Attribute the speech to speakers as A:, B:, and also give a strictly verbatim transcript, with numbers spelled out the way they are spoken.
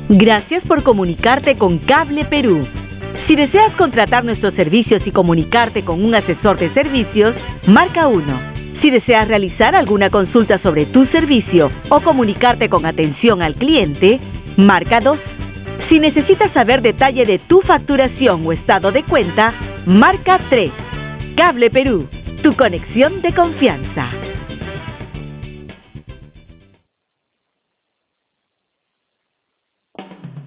A: Gracias por comunicarte con Cable Perú. Si deseas contratar nuestros servicios y comunicarte con un asesor de servicios, marca uno. Si deseas realizar alguna consulta sobre tu servicio o comunicarte con atención al cliente, marca dos. Si necesitas saber detalle de tu facturación o estado de cuenta, marca tres. Cable Perú, tu conexión de confianza.